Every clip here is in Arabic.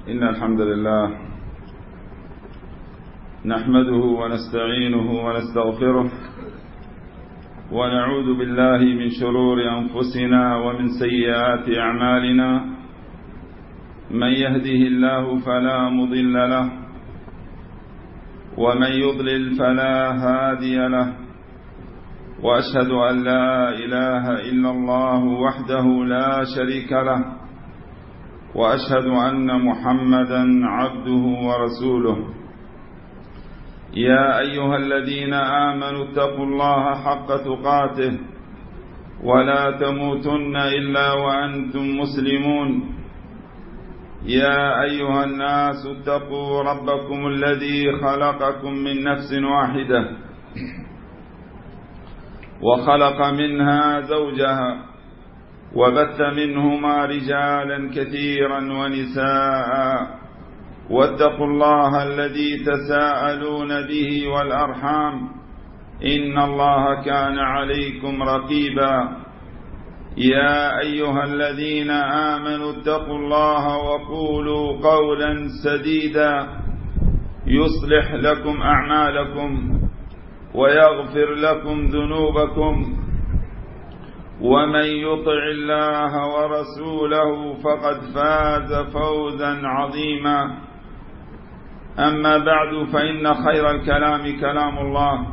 إن الحمد لله نحمده ونستعينه ونستغفره ونعوذ بالله من شرور أنفسنا ومن سيئات أعمالنا. من يهده الله فلا مضل له ومن يضلل فلا هادي له، وأشهد أن لا إله إلا الله وحده لا شريك له، وأشهد أن محمدا عبده ورسوله. يا أيها الذين آمنوا اتقوا الله حق تقاته ولا تموتن إلا وأنتم مسلمون. يا أيها الناس اتقوا ربكم الذي خلقكم من نفس واحدة وخلق منها زوجها وبث منهما رجالا كثيرا ونساء، واتقوا الله الذي تساءلون به والأرحام إن الله كان عليكم رقيبا. يا أيها الذين آمنوا اتقوا الله وقولوا قولا سديدا يصلح لكم أعمالكم ويغفر لكم ذنوبكم، ومن يطع الله ورسوله فقد فاز فوزا عظيما. أما بعد، فإن خير الكلام كلام الله،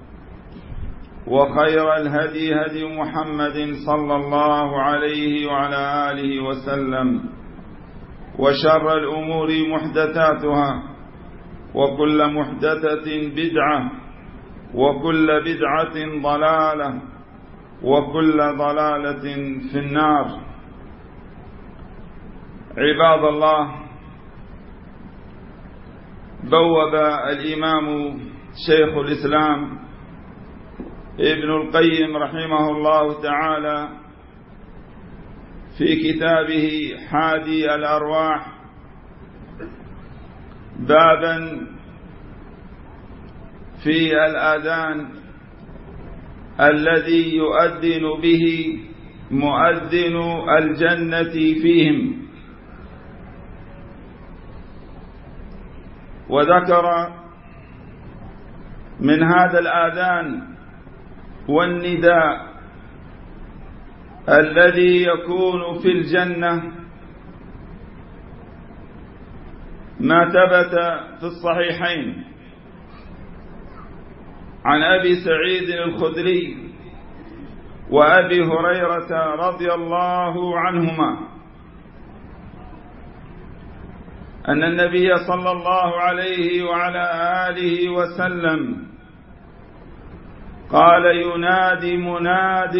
وخير الهدي هدي محمد صلى الله عليه وعلى آله وسلم، وشر الأمور محدثاتها، وكل محدثة بدعة، وكل بدعة ضلالة، وكل ضلالة في النار. عباد الله، بوب الإمام شيخ الإسلام ابن القيم رحمه الله تعالى في كتابه حادي الأرواح بابا في الآذان الذي يؤذن به مؤذن الجنة فيهم، وذكر من هذا الآذان والنداء الذي يكون في الجنة ما ثبت في الصحيحين عن أبي سعيد الخدري وأبي هريرة رضي الله عنهما أن النبي صلى الله عليه وعلى آله وسلم قال: ينادي مناد: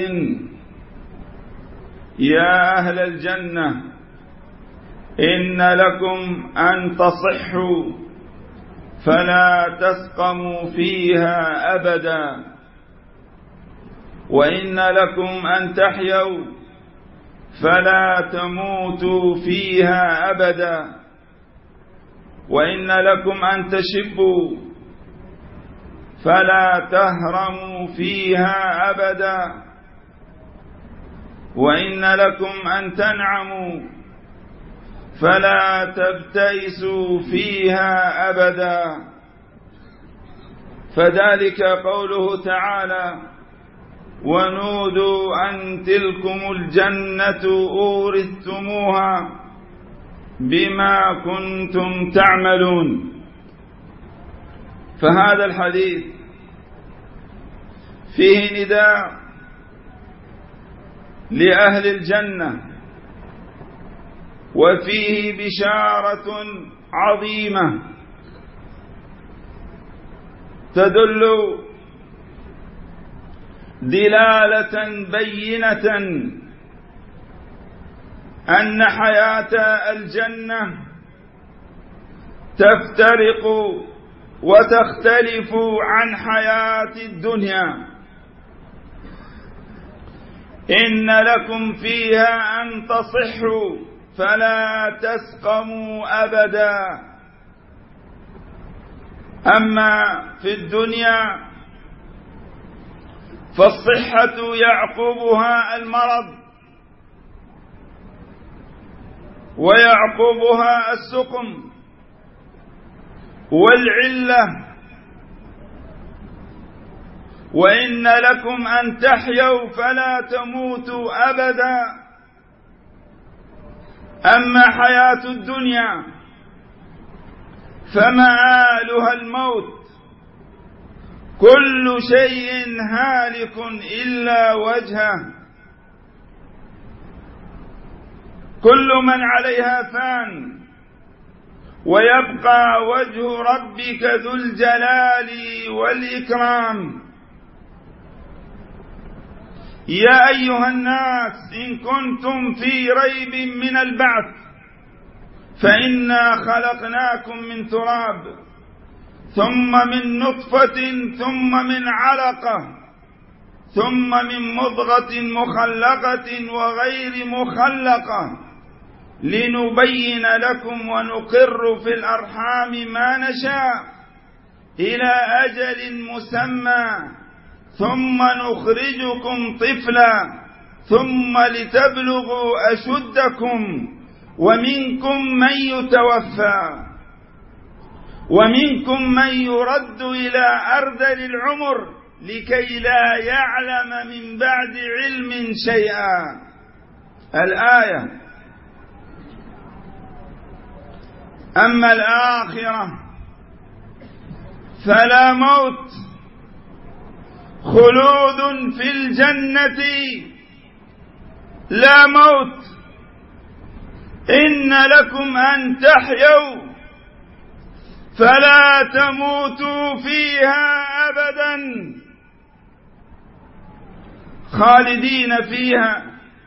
يا أهل الجنة، إن لكم أن تصحوا فلا تسقموا فيها أبدا، وإن لكم أن تحيوا فلا تموتوا فيها أبدا، وإن لكم أن تشبوا فلا تهرموا فيها أبدا، وإن لكم أن تنعموا فلا تبتئسوا فيها أبدا. فذلك قوله تعالى: ونودوا أن تلكم الجنة أورثتموها بما كنتم تعملون. فهذا الحديث فيه نداء لأهل الجنة، وفيه بشارة عظيمة تدل دلالة بينة أن حياة الجنة تفترق وتختلف عن حياة الدنيا. إن لكم فيها أن تصحوا فلا تسقموا أبدا. أما في الدنيا فالصحة يعقبها المرض، ويعقبها السقم والعلة. وإن لكم أن تحيوا فلا تموتوا أبدا. أما حياة الدنيا فمآلها الموت، كل شيء هالك إلا وجهه، كل من عليها فان، ويبقى وجه ربك ذو الجلال والإكرام. يا أيها الناس إن كنتم في ريب من البعث فإنا خلقناكم من تراب ثم من نطفة ثم من علقة ثم من مضغة مخلقة وغير مخلقة لنبين لكم ونقر في الأرحام ما نشاء إلى أجل مسمى ثم نخرجكم طفلا ثم لتبلغوا أشدكم ومنكم من يتوفى ومنكم من يرد إلى أرذل العمر لكي لا يعلم من بعد علم شيئا. الآية. أما الآخرة فلا موت، خلود في الجنة لا موت. إن لكم أن تحيوا فلا تموتوا فيها أبدا، خالدين فيها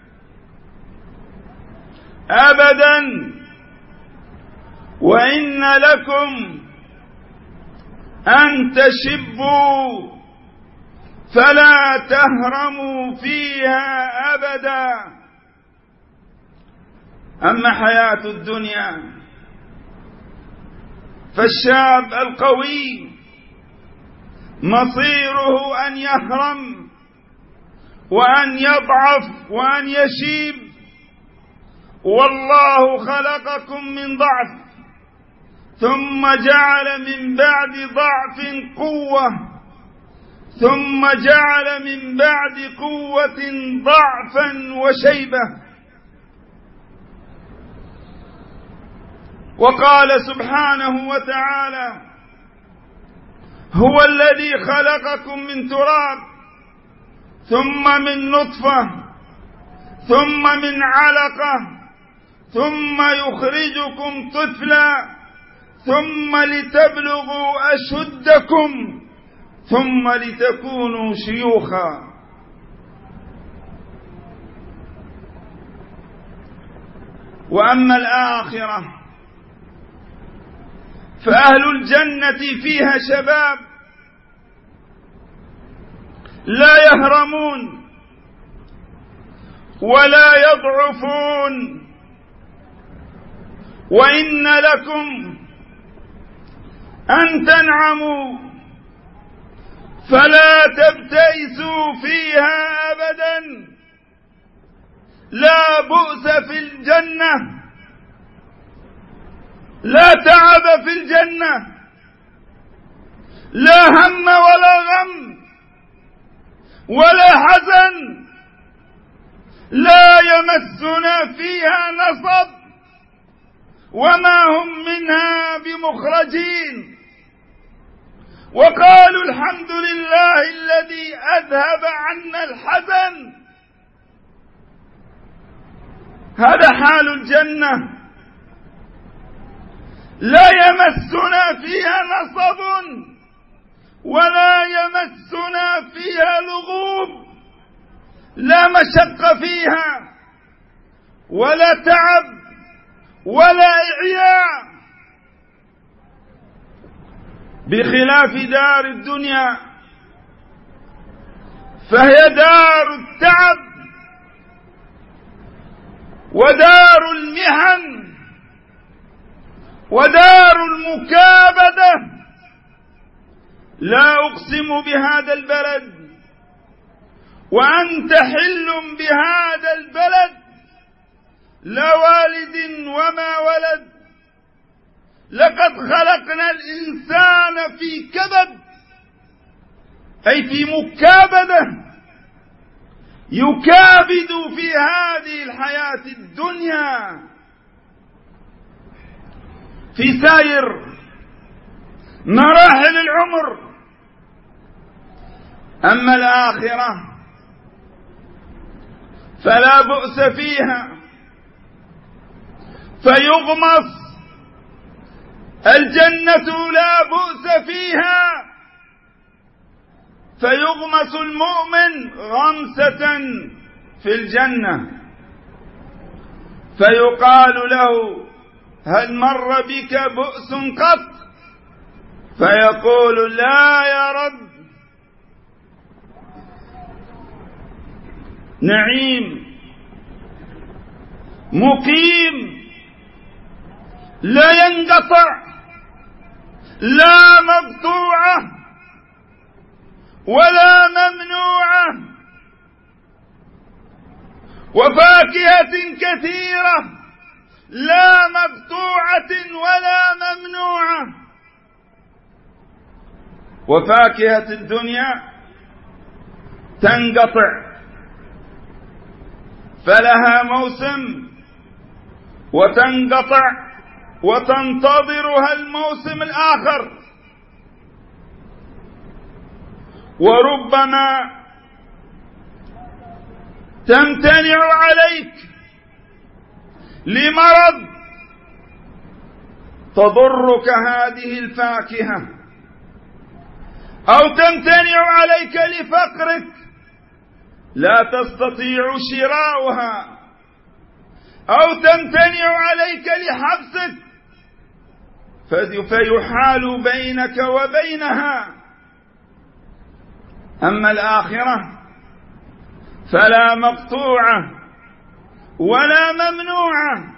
أبدا. وإن لكم أن تشبوا فلا تهرموا فيها أبدا. أما حياة الدنيا فالشاب القوي مصيره أن يهرم وأن يضعف وأن يشيب، والله خلقكم من ضعف ثم جعل من بعد ضعف قوة ثم جعل من بعد قوة ضعفا وشيبة. وقال سبحانه وتعالى: هو الذي خلقكم من تراب ثم من نطفة ثم من علقة ثم يخرجكم طفلا ثم لتبلغوا أشدكم ثم لتكونوا شيوخا. وأما الآخرة فأهل الجنة فيها شباب لا يهرمون ولا يضعفون. وإن لكم أن تنعموا فلا تبتئسوا فيها أبدا. لا بؤس في الجنة، لا تعب في الجنة، لا هم ولا غم ولا حزن، لا يمسنا فيها نصب وما هم منها بمخرجين. وقالوا الحمد لله الذي أذهب عنا الحزن. هذا حال الجنة، لا يمسنا فيها نصب ولا يمسنا فيها لغوب، لا مشق فيها ولا تعب ولا إعياء، بخلاف دار الدنيا فهي دار التعب ودار المحن ودار المكابدة. لا أقسم بهذا البلد وأنت حل بهذا البلد لا والد وما ولد. لقد خلقنا الإنسان في كبد، أي في مكابدة، يكابد في هذه الحياة الدنيا في سائر مراحل العمر. أما الآخرة فلا بؤس فيها، فيغمس. الجنة لا بؤس فيها، فيغمس المؤمن غمسة في الجنة، فيقال له: هل مر بك بؤس قط؟ فيقول: لا يا رب. نعيم مقيم لا ينقطع، لا مقطوعة ولا ممنوعة، وفاكهة كثيرة لا مقطوعة ولا ممنوعة. وفاكهة الدنيا تنقطع، فلها موسم وتنقطع وتنتظرها الموسم الآخر. وربما تمتنع عليك لمرض تضرك هذه الفاكهة، أو تمتنع عليك لفقرك لا تستطيع شراؤها، أو تمتنع عليك لحبسك فيحال بينك وبينها. أما الآخرة فلا مقطوعة ولا ممنوعة،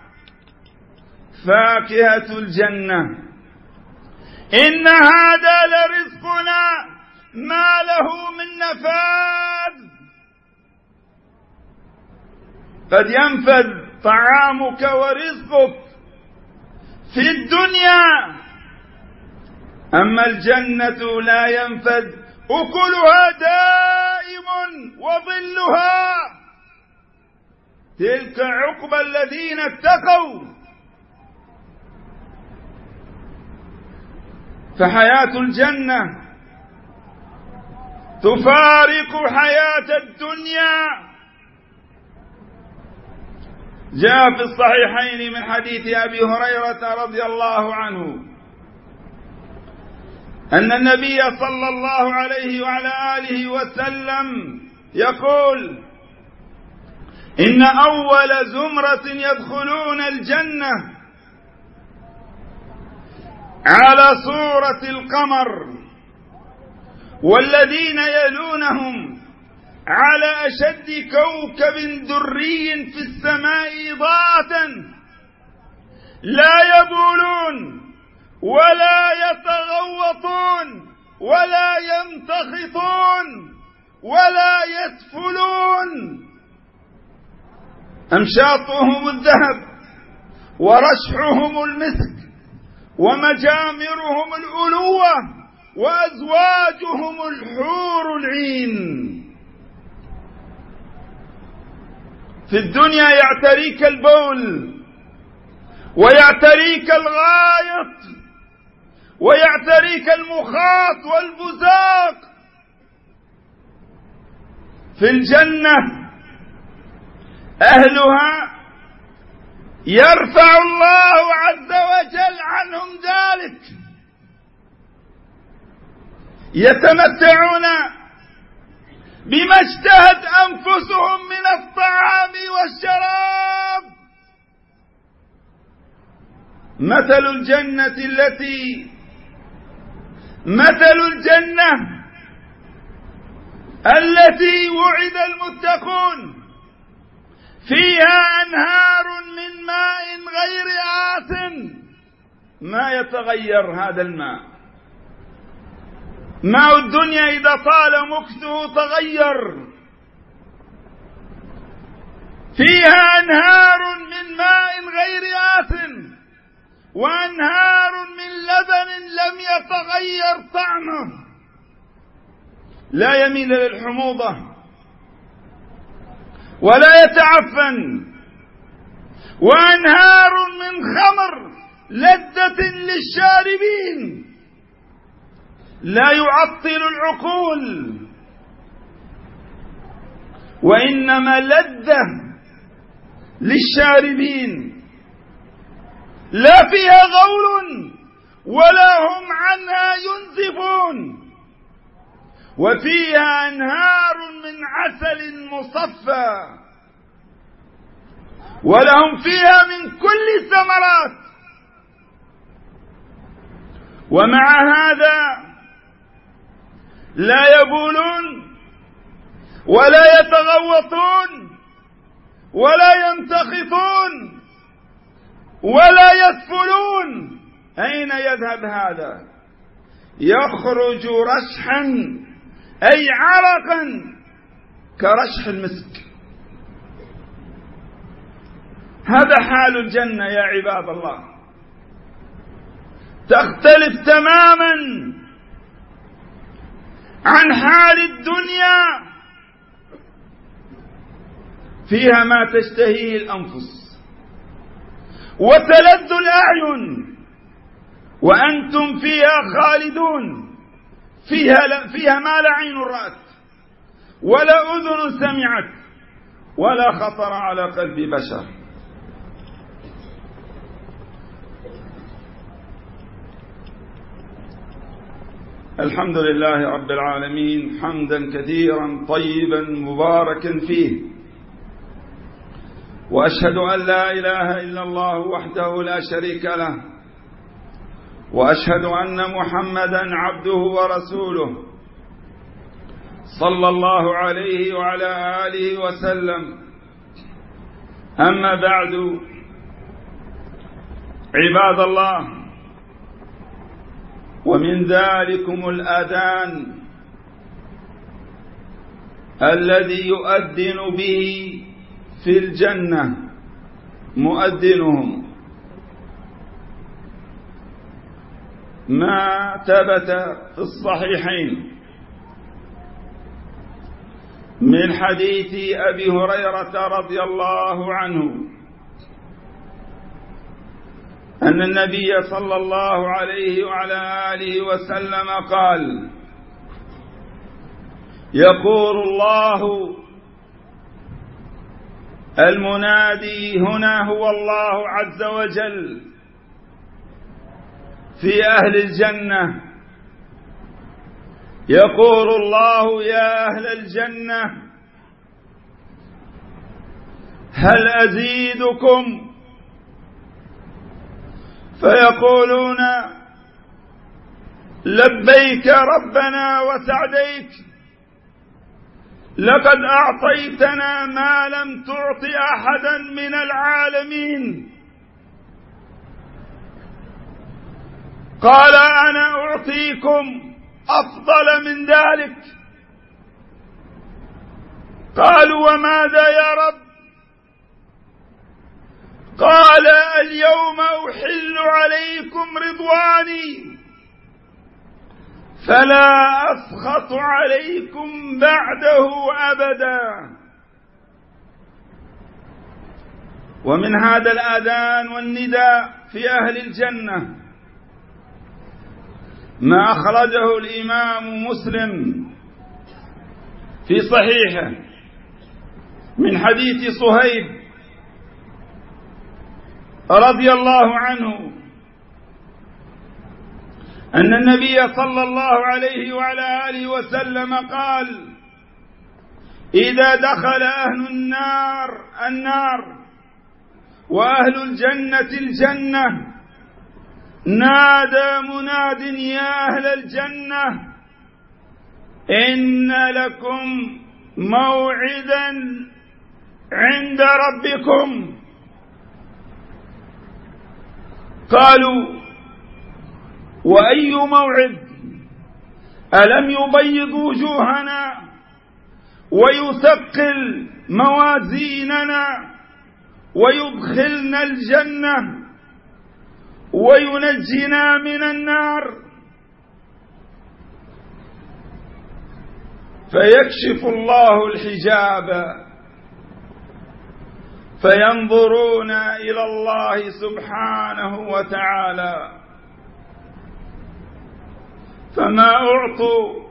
فاكهة الجنة. إن هذا لرزقنا ما له من نفاد. قد ينفد طعامك ورزقك في الدنيا، أما الجنة لا ينفد، أكلها دائم وظلها. تلك عقبى الذين اتقوا. فحياة الجنة تفارق حياة الدنيا. جاء في الصحيحين من حديث أبي هريرة رضي الله عنه أن النبي صلى الله عليه وعلى آله وسلم يقول: إن أول زمرة يدخلون الجنة على صورة القمر، والذين يلونهم على أشد كوكب دري في السماء إضاءة، لا يبولون ولا يتغوطون ولا يمتخطون ولا يسفلون، أمشاطهم الذهب ورشحهم المسك ومجامرهم الألوة وأزواجهم الحور العين. في الدنيا يعتريك البول ويعتريك الغائط ويعتريك المخاط والبزاق. في الجنة أهلها يرفع الله عز وجل عنهم ذلك، يتمتعون بما اشتهت أنفسهم من الطعام والشراب. مثل الجنة التي وعد المتقون فيها أنهار من ماء غير آسن، ما يتغير هذا الماء. ماء الدنيا إذا طال مكثه تغير، فيها أنهار من ماء غير آسن، وأنهار من لبن لم يتغير طعمه لا يميل للحموضة ولا يتعفن، وأنهار من خمر لذة للشاربين لا يعطل العقول، وإنما لذة للشاربين لا فيها غول ولا هم عنها ينزفون، وفيها أنهار من عسل مصفى، ولهم فيها من كل الثمرات. ومع هذا لا يبولون ولا يتغوطون ولا يمتخطون ولا يسفلون. أين يذهب هذا؟ يخرج رشحا أي عرقا كرشح المسك. هذا حال الجنة يا عباد الله، تختلف تماما عن حال الدنيا. فيها ما تشتهيه الأنفس وتلذ الأعين، وأنتم فيها خالدون. فيها ما لا عين رأت ولا أذن سمعت ولا خطر على قلب بشر. الحمد لله رب العالمين حمدا كثيرا طيبا مباركا فيه، وأشهد أن لا إله إلا الله وحده لا شريك له، وأشهد أن محمدا عبده ورسوله صلى الله عليه وعلى آله وسلم. أما بعد، عباد الله، ومن ذلكم الأذان الذي يؤذن به في الجنة مؤذنهم، ما ثبت في الصحيحين من حديث أبي هريرة رضي الله عنه أن النبي صلى الله عليه وعلى آله وسلم قال: يقول الله المنادي هنا هو الله عز وجل في أهل الجنة، يقول الله: يا أهل الجنة هل أزيدكم؟ فيقولون: لبيك ربنا وسعديك، لقد أعطيتنا ما لم تعط أحدا من العالمين. قال: أنا أعطيكم أفضل من ذلك. قالوا: وماذا يا رب؟ قال: اليوم أحل عليكم رضواني فلا أسخط عليكم بعده أبدا. ومن هذا الآذان والنداء في أهل الجنة ما أخرجه الإمام مسلم في صحيحه من حديث صهيب رضي الله عنه أن النبي صلى الله عليه وعلى آله وسلم قال: إذا دخل أهل النار وأهل الجنة الجنة نادى مناد: يا أهل الجنة إن لكم موعدا عند ربكم. قالوا: وأي موعد؟ ألم يبيض وجوهنا ويثقل موازيننا ويدخلنا الجنة وينجنا من النار، فيكشف الله الحجاب فينظرون إلى الله سبحانه وتعالى، فما أعطوا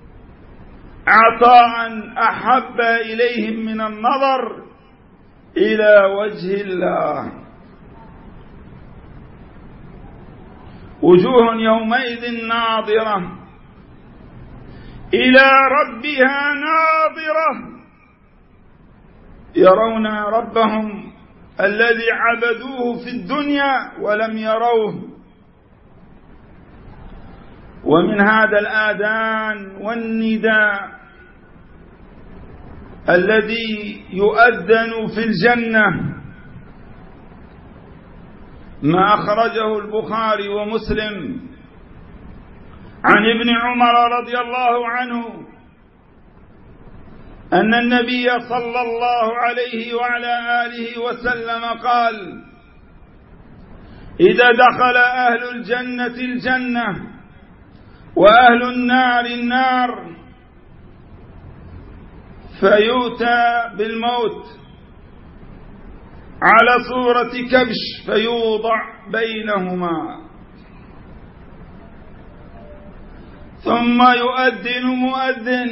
عطاء أحب إليهم من النظر إلى وجه الله. وجوه يومئذ ناظرة إلى ربها ناظرة، يرون ربهم الذي عبدوه في الدنيا ولم يروه. ومن هذا الآذان والنداء الذي يؤذن في الجنة ما أخرجه البخاري ومسلم عن ابن عمر رضي الله عنه أن النبي صلى الله عليه وعلى آله وسلم قال: إذا دخل أهل الجنة الجنة وأهل النار النار فيؤتى بالموت على صورة كبش فيوضع بينهما، ثم يؤذن مؤذن،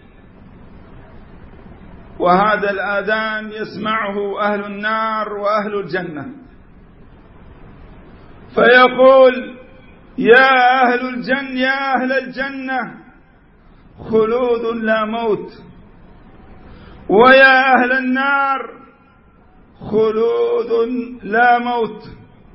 وهذا الآذان يسمعه أهل النار وأهل الجنة، فيقول: يا أهل الجنة خلود لا موت، ويا أهل النار خلود لا موت،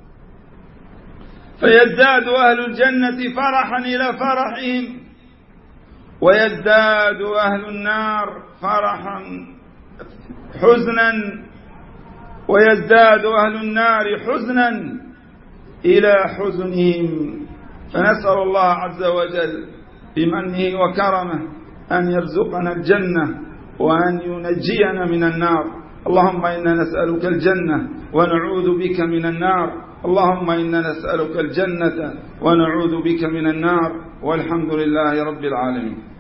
فيزداد أهل الجنة فرحا إلى فرحهم، ويزداد أهل النار فرحا حزنا، ويزداد أهل النار حزنا إلى حزنهم. فنسأل الله عز وجل بمنه وكرمه أن يرزقنا الجنة وأن ينجينا من النار. اللهم إنا نسألك الجنة ونعوذ بك من النار، اللهم إنا نسألك الجنة ونعوذ بك من النار، والحمد لله رب العالمين.